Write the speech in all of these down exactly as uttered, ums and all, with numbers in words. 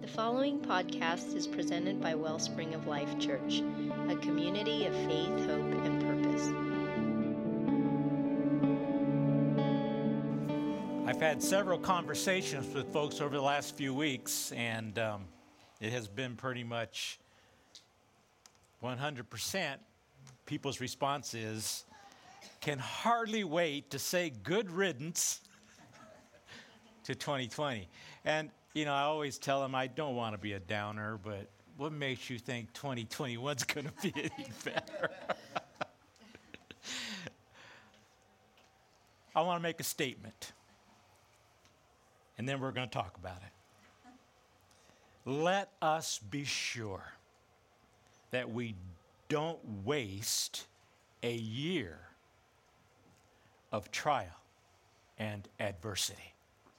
The following podcast is presented by Wellspring of Life Church, a community of faith, hope, and purpose. I've had several conversations with folks over the last few weeks, and um, it has been pretty much one hundred percent. People's response is, can hardly wait to say good riddance to twenty twenty. And, you know, I always tell them I don't want to be a downer, but what makes you think twenty twenty-one is going to be any better? I want to make a statement, and then we're going to talk about it. Let us be sure that we don't waste a year of trial and adversity.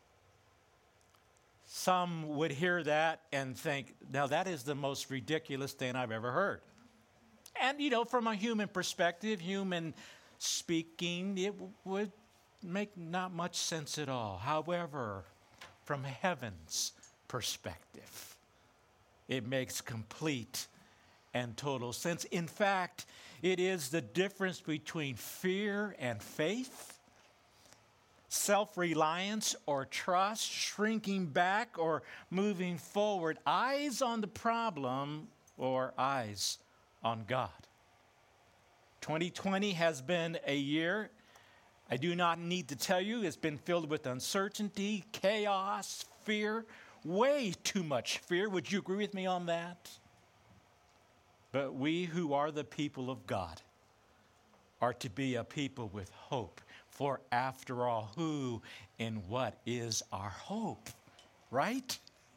Some would hear that and think, now that is the most ridiculous thing I've ever heard. And, you know, from a human perspective, human speaking, it w- would make not much sense at all. However, from heaven's perspective, it makes complete and total sense. In fact, it is the difference between fear and faith, self-reliance or trust, shrinking back or moving forward, eyes on the problem or eyes on God. twenty twenty has been a year, I do not need to tell you, it's been filled with uncertainty, chaos, fear, way too much fear. Would you agree with me on that? But we who are the people of God are to be a people with hope. For after all, who and what is our hope, right?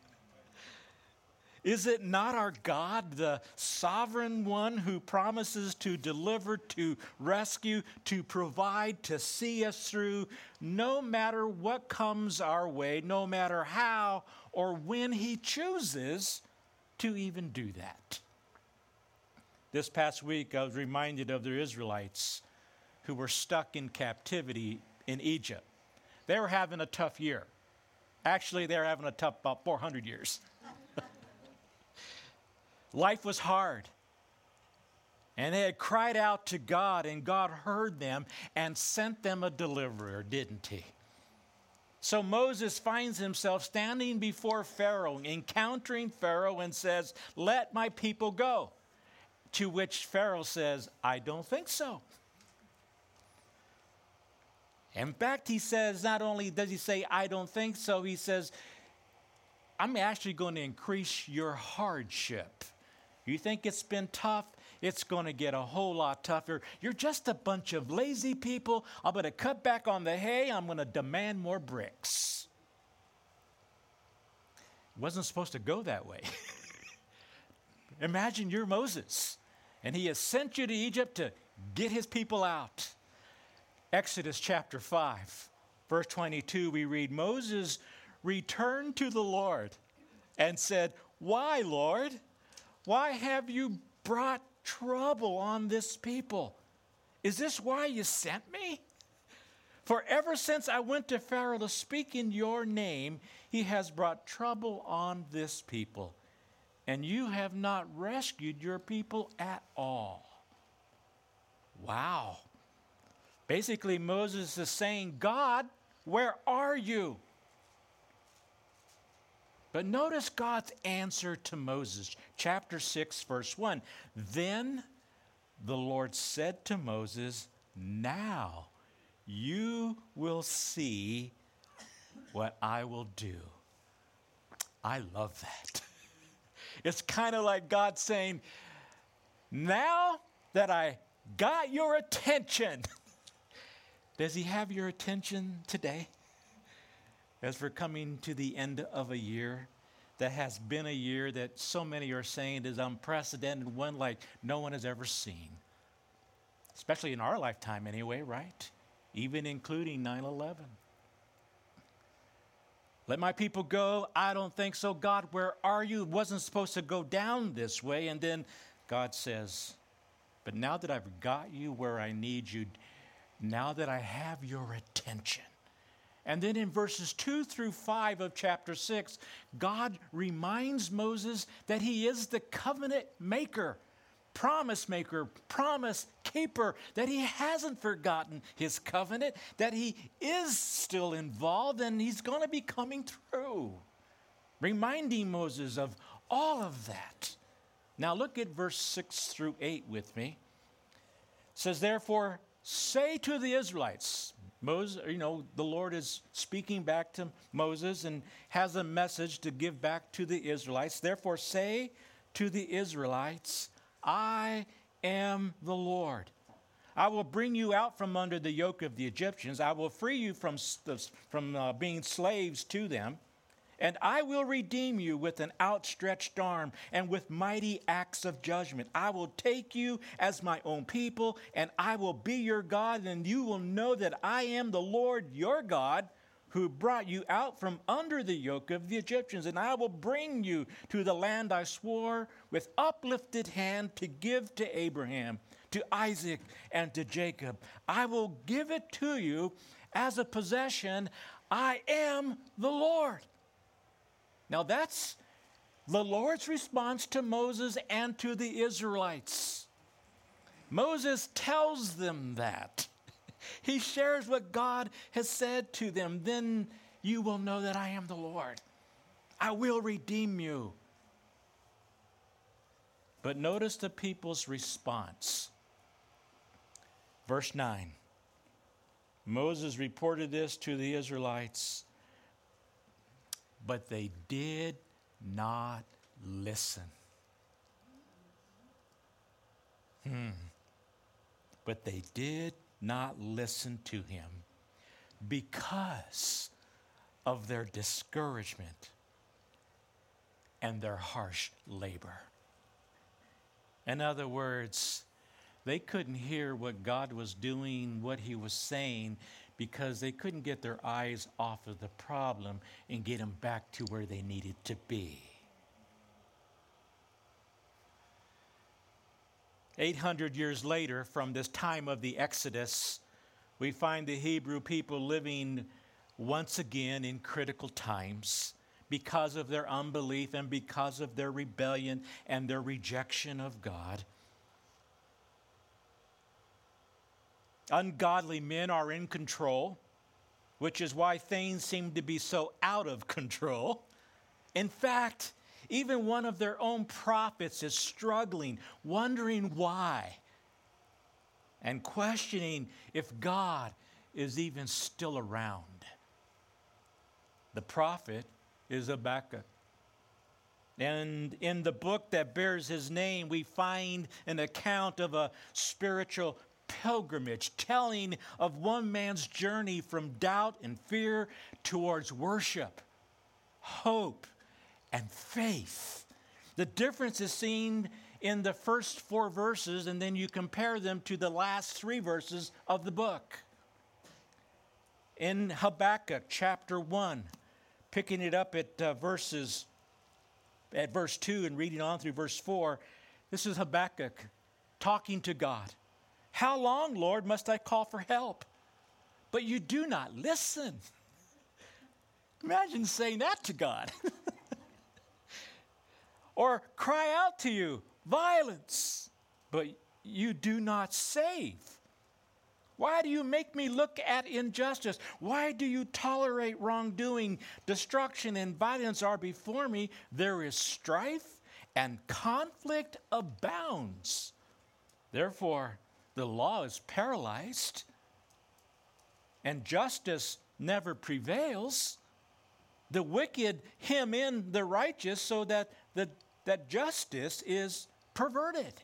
Is it not our God, the sovereign one who promises to deliver, to rescue, to provide, to see us through, no matter what comes our way, no matter how or when he chooses to even do that? This past week, I was reminded of the Israelites who were stuck in captivity in Egypt. They were having a tough year. Actually, they were having a tough about four hundred years. Life was hard. And they had cried out to God, and God heard them and sent them a deliverer, didn't he? So Moses finds himself standing before Pharaoh, encountering Pharaoh, and says, "Let my people go." To which Pharaoh says, "I don't think so." In fact, he says, not only does he say, "I don't think so," he says, "I'm actually going to increase your hardship. You think it's been tough? It's going to get a whole lot tougher. You're just a bunch of lazy people. I'm going to cut back on the hay. I'm going to demand more bricks." It wasn't supposed to go that way. Imagine you're Moses, and he has sent you to Egypt to get his people out. Exodus chapter five, verse twenty-two, we read, Moses returned to the Lord and said, "Why, Lord? Why have you brought trouble on this people? Is this why you sent me? For ever since I went to Pharaoh to speak in your name, he has brought trouble on this people, and you have not rescued your people at all." Wow. Basically, Moses is saying, "God, where are you?" But notice God's answer to Moses, chapter six, verse one. Then the Lord said to Moses, "Now you will see what I will do." I love that. It's kind of like God saying, now that I got your attention. Does he have your attention today? As we're coming to the end of a year that has been a year that so many are saying is unprecedented, one like no one has ever seen. Especially in our lifetime anyway, right? Even including nine eleven. Let my people go. I don't think so. God, where are you? It wasn't supposed to go down this way. And then God says, but now that I've got you where I need you, now that I have your attention, And then in verses two through five of chapter six, God reminds Moses that he is the covenant maker, promise maker, promise keeper, that he hasn't forgotten his covenant, that he is still involved and he's going to be coming through, reminding Moses of all of that. Now look at verse six through eight with me. It says, therefore, say to the Israelites, Moses, you know, the Lord is speaking back to Moses and has a message to give back to the Israelites. Therefore, say to the Israelites, I am the Lord. I will bring you out from under the yoke of the Egyptians. I will free you from, from uh, being slaves to them. And I will redeem you with an outstretched arm and with mighty acts of judgment. I will take you as my own people, and I will be your God, and you will know that I am the Lord your God, who brought you out from under the yoke of the Egyptians. And I will bring you to the land I swore with uplifted hand to give to Abraham, to Isaac, and to Jacob. I will give it to you as a possession. I am the Lord. Now that's the Lord's response to Moses and to the Israelites. Moses tells them that. He shares what God has said to them. Then you will know that I am the Lord. I will redeem you. But notice the people's response. Verse nine. Moses reported this to the Israelites, but they did not listen. Hmm. But they did not listen to him because of their discouragement and their harsh labor. In other words, they couldn't hear what God was doing, what he was saying, because they couldn't get their eyes off of the problem and get them back to where they needed to be. eight hundred years later, from this time of the Exodus, we find the Hebrew people living once again in critical times because of their unbelief and because of their rebellion and their rejection of God. Ungodly men are in control, which is why things seem to be so out of control. In fact, even one of their own prophets is struggling, wondering why, and questioning if God is even still around. The prophet is Habakkuk. And in the book that bears his name, we find an account of a spiritual pilgrimage, telling of one man's journey from doubt and fear towards worship, hope, and faith. The difference is seen in the first four verses, and then you compare them to the last three verses of the book. In Habakkuk chapter one, picking it up at uh, verses at verse two and reading on through verse four, this is Habakkuk talking to God. How long, Lord, must I call for help? But you do not listen. Imagine saying that to God. Or cry out to you, violence, but you do not save. Why do you make me look at injustice? Why do you tolerate wrongdoing? Destruction and violence are before me. There is strife and conflict abounds. Therefore, the law is paralyzed, and justice never prevails. The wicked hem in the righteous so that the, that justice is perverted.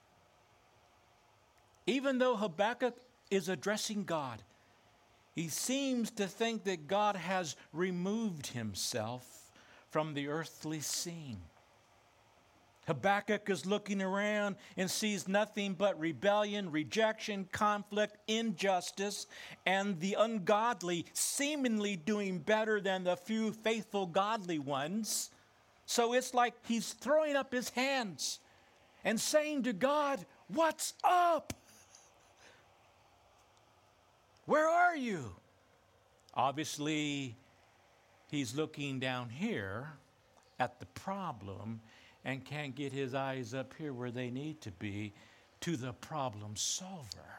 Even though Habakkuk is addressing God, he seems to think that God has removed himself from the earthly scene. Habakkuk is looking around and sees nothing but rebellion, rejection, conflict, injustice, and the ungodly seemingly doing better than the few faithful godly ones. So it's like he's throwing up his hands and saying to God, "What's up? Where are you? Obviously, he's looking down here at the problem and can't get his eyes up here where they need to be to the problem solver,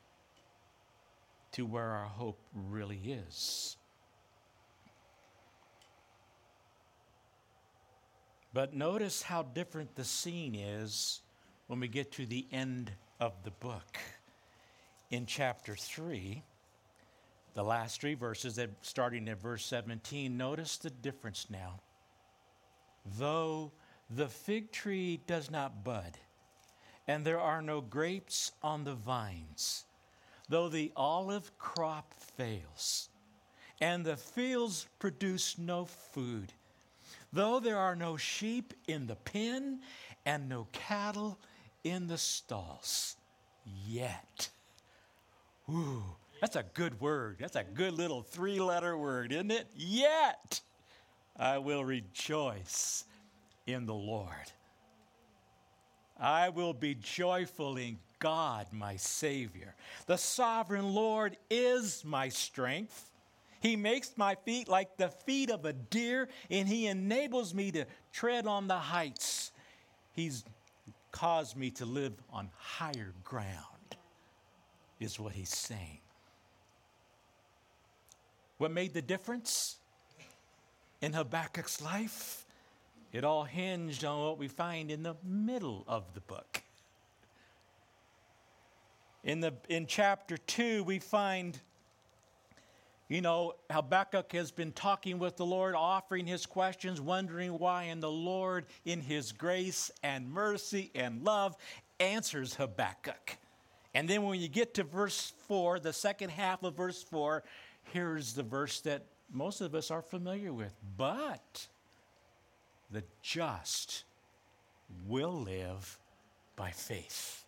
to where our hope really is. But notice how different the scene is when we get to the end of the book. In chapter three, the last three verses, starting at verse seventeen, notice the difference now. Though the fig tree does not bud, and there are no grapes on the vines, though the olive crop fails, and the fields produce no food, though there are no sheep in the pen, and no cattle in the stalls, yet. Ooh, that's a good word. That's a good little three-letter word, isn't it? Yet I will rejoice in the Lord. I will be joyful in God, my Savior. The sovereign Lord is my strength. He makes my feet like the feet of a deer, and he enables me to tread on the heights. He's caused me to live on higher ground, is what he's saying. What made the difference in Habakkuk's life? It all hinged on what we find in the middle of the book. In the in chapter two, we find, you know, Habakkuk has been talking with the Lord, offering his questions, wondering why, and the Lord, in his grace and mercy and love, answers Habakkuk. And then when you get to verse four, the second half of verse four, here's the verse that most of us are familiar with. But the just will live by faith.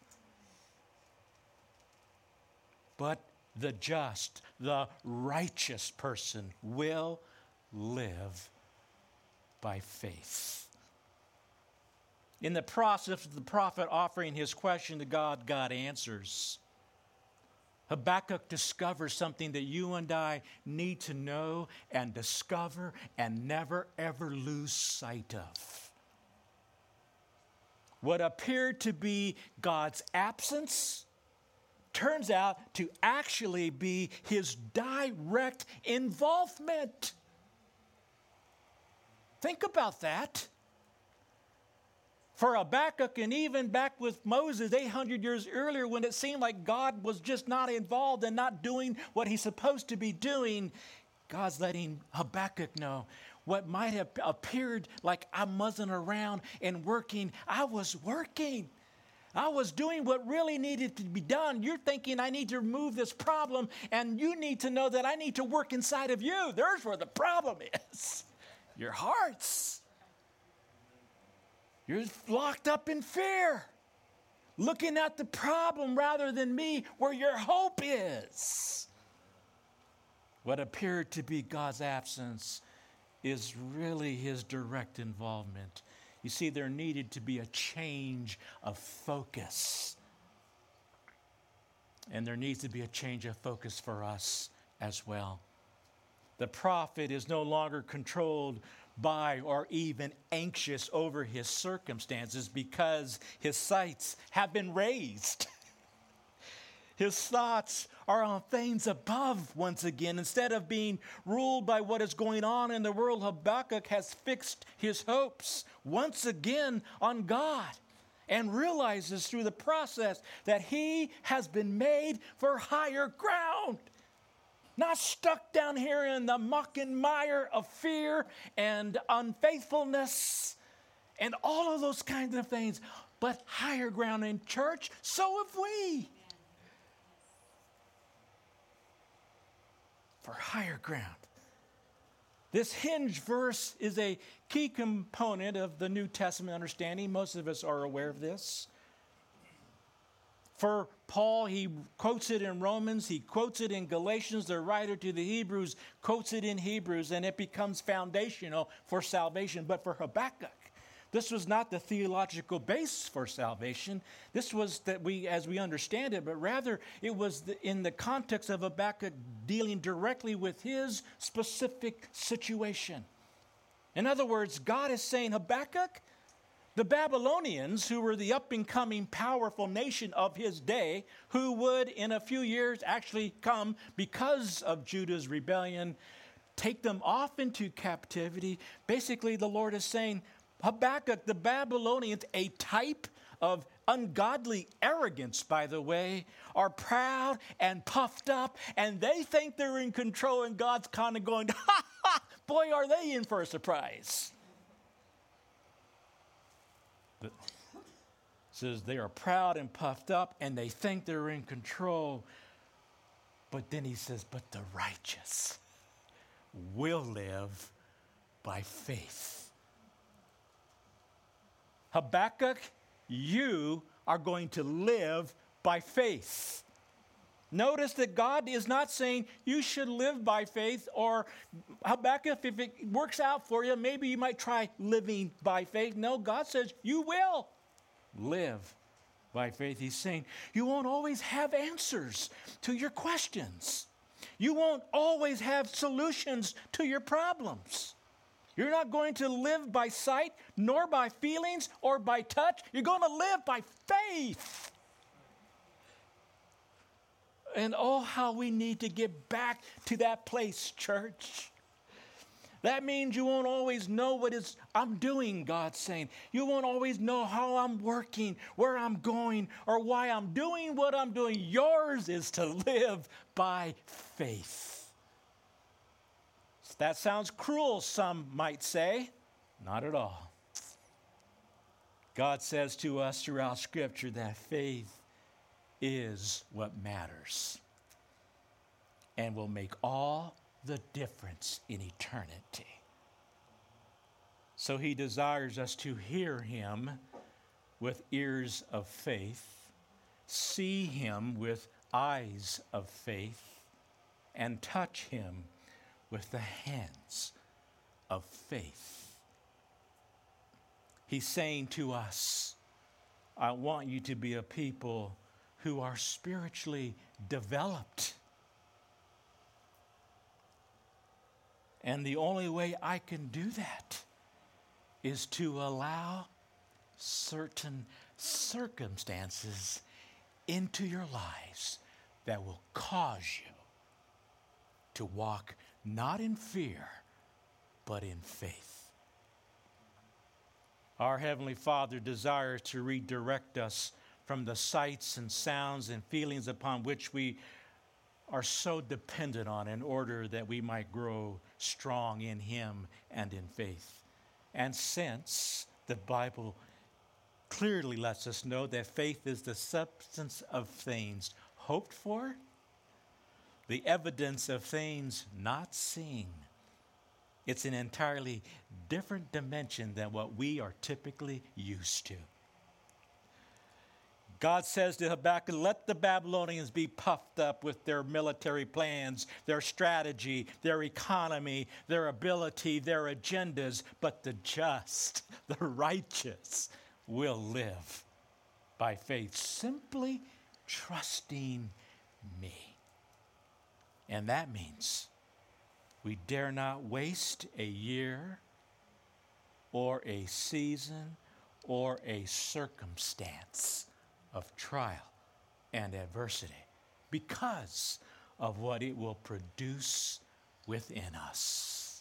But the just, the righteous person will live by faith. In the process of the prophet offering his question to God, God answers. Habakkuk discovers something that you and I need to know and discover and never, ever lose sight of. What appeared to be God's absence turns out to actually be his direct involvement. Think about that. For Habakkuk, and even back with Moses eight hundred years earlier, when it seemed like God was just not involved and not doing what he's supposed to be doing, God's letting Habakkuk know what might have appeared like I wasn't around and working. I was working. I was doing what really needed to be done. You're thinking I need to remove this problem, and you need to know that I need to work inside of you. There's where the problem is. Your hearts. You're locked up in fear, looking at the problem rather than me, where your hope is. What appeared to be God's absence is really his direct involvement. You see, there needed to be a change of focus. And there needs to be a change of focus for us as well. The prophet is no longer controlled by or even anxious over his circumstances because his sights have been raised. His thoughts are on things above once again. Instead of being ruled by what is going on in the world, Habakkuk has fixed his hopes once again on God and realizes through the process that he has been made for higher ground. Not stuck down here in the muck and mire of fear and unfaithfulness and all of those kinds of things, but higher ground in church, so have we. For higher ground. This hinge verse is a key component of the New Testament understanding. Most of us are aware of this. For Paul, he quotes it in Romans, he quotes it in Galatians, the writer to the Hebrews quotes it in Hebrews, and it becomes foundational for salvation. But for Habakkuk, This was not the theological base for salvation. This was that we, as we understand it, but rather it was the, in the context of Habakkuk dealing directly with his specific situation. In other words, God is saying, Habakkuk, the Babylonians, who were the up-and-coming powerful nation of his day, who would in a few years actually come because of Judah's rebellion, take them off into captivity. Basically, the Lord is saying, Habakkuk, the Babylonians, a type of ungodly arrogance, by the way, are proud and puffed up, and they think they're in control, and God's kind of going, ha ha, boy, are they in for a surprise. But it says they are proud and puffed up, and they think they're in control. But then he says, but the righteous will live by faith. Habakkuk, you are going to live by faith. Notice that God is not saying you should live by faith, or Habakkuk, if it works out for you, maybe you might try living by faith. No, God says you will live by faith. He's saying you won't always have answers to your questions. You won't always have solutions to your problems. You're not going to live by sight, nor by feelings, or by touch. You're going to live by faith. And oh, how we need to get back to that place, church. That means you won't always know what is I'm doing, God's saying. You won't always know how I'm working, where I'm going, or why I'm doing what I'm doing. Yours is to live by faith. That sounds cruel, some might say. Not at all. God says to us throughout Scripture that faith is what matters and will make all the difference in eternity. So he desires us to hear him with ears of faith, see him with eyes of faith, and touch him with the hands of faith. He's saying to us, I want you to be a people who are spiritually developed. And the only way I can do that is to allow certain circumstances into your lives that will cause you to walk not in fear, but in faith. Our Heavenly Father desires to redirect us from the sights and sounds and feelings upon which we are so dependent on in order that we might grow strong in Him and in faith. And since the Bible clearly lets us know that faith is the substance of things hoped for, the evidence of things not seen, it's an entirely different dimension than what we are typically used to. God says to Habakkuk, let the Babylonians be puffed up with their military plans, their strategy, their economy, their ability, their agendas, but the just, the righteous will live by faith, simply trusting me. And that means we dare not waste a year or a season or a circumstance of trial and adversity because of what it will produce within us.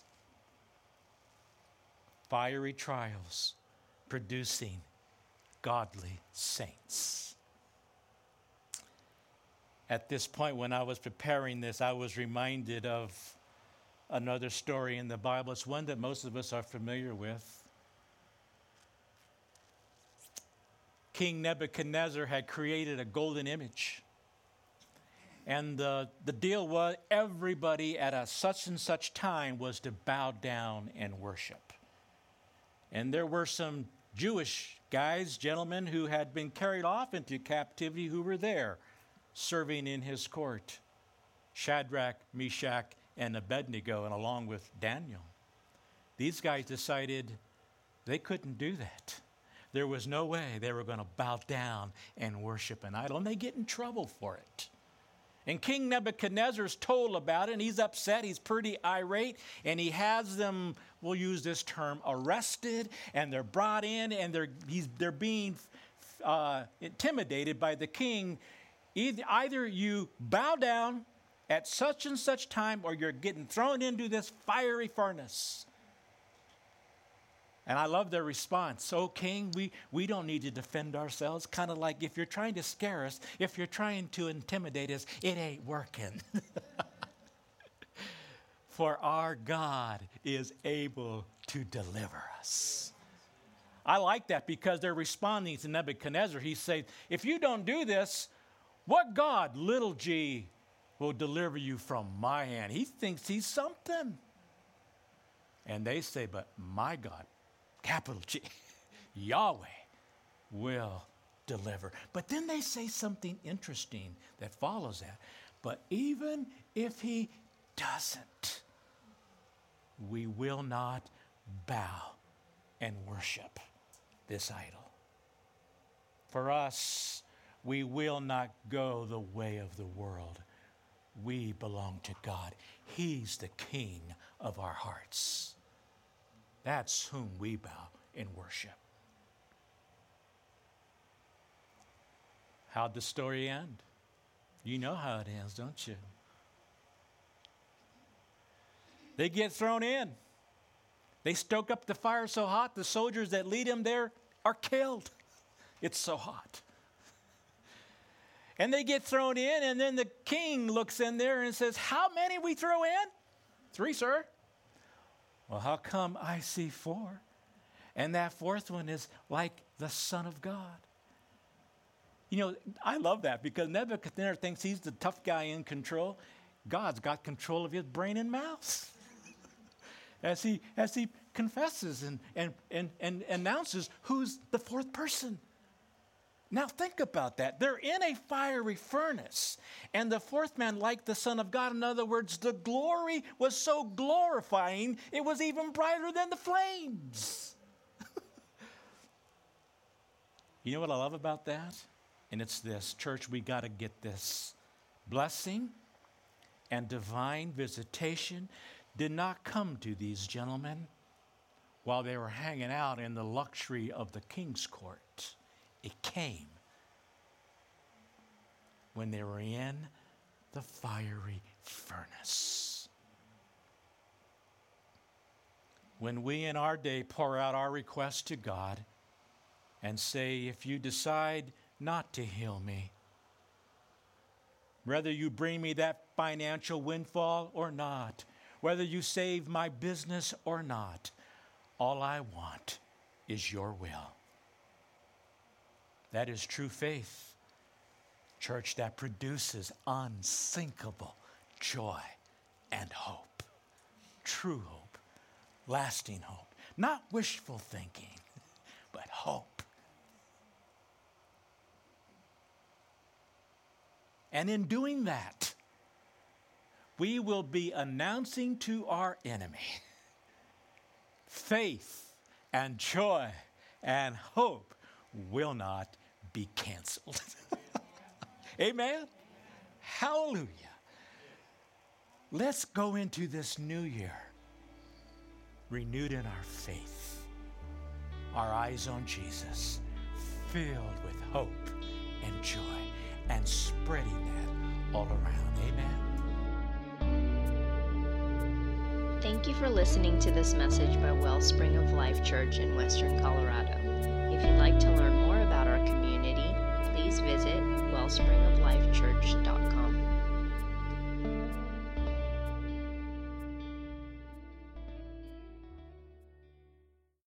Fiery trials producing godly saints. At this point, when I was preparing this, I was reminded of another story in the Bible. It's one that most of us are familiar with. King Nebuchadnezzar had created a golden image. And the, the deal was everybody at a such and such time was to bow down and worship. And there were some Jewish guys, gentlemen, who had been carried off into captivity who were there serving in his court. Shadrach, Meshach, and Abednego, and along with Daniel. These guys decided They couldn't do that. There was no way they were going to bow down and worship an idol, and they get in trouble for it. And King Nebuchadnezzar's told about it, and he's upset. He's pretty irate, and he has them, we'll use this term, arrested, and they're brought in, and they're he's, they're being uh, intimidated by the king. Either, either you bow down at such and such time, or you're getting thrown into this fiery furnace. And I love their response. Oh, king, we, we don't need to defend ourselves. Kind of like if you're trying to scare us, if you're trying to intimidate us, it ain't working. For our God is able to deliver us. I like that because they're responding to Nebuchadnezzar. He says, if you don't do this, what God, little g, will deliver you from my hand? He thinks he's something. And they say, but my God, capital G, Yahweh will deliver. But then they say something interesting that follows that. But even if he doesn't, we will not bow and worship this idol. For us, we will not go the way of the world. We belong to God. He's the King of our hearts. That's whom we bow and worship. How'd the story end? You know how it ends, don't you? They get thrown in. They stoke up the fire so hot, the soldiers that lead them there are killed. It's so hot. And they get thrown in, and then the king looks in there and says, how many we throw in? Three, sir. Well, how come I see four? And that fourth one is like the Son of God. You know, I love that because Nebuchadnezzar thinks he's the tough guy in control. God's got control of his brain and mouth. as he as he confesses and, and, and, and announces who's the fourth person. Now think about that. They're in a fiery furnace. And the fourth man, like the Son of God, in other words, the glory was so glorifying, it was even brighter than the flames. You know what I love about that? And it's this. Church, we got to get this. Blessing and divine visitation did not come to these gentlemen while they were hanging out in the luxury of the king's court. It came when they were in the fiery furnace. When we in our day pour out our request to God and say, if you decide not to heal me, whether you bring me that financial windfall or not, whether you save my business or not, all I want is your will. That is true faith, church, that produces unsinkable joy and hope. True hope, lasting hope. Not wishful thinking, but hope. And in doing that, we will be announcing to our enemy faith and joy and hope will not be canceled. Amen? Hallelujah. Let's go into this new year renewed in our faith, our eyes on Jesus, filled with hope and joy, and spreading that all around. Amen. Thank you for listening to this message by Wellspring of Life Church in Western Colorado. If you'd like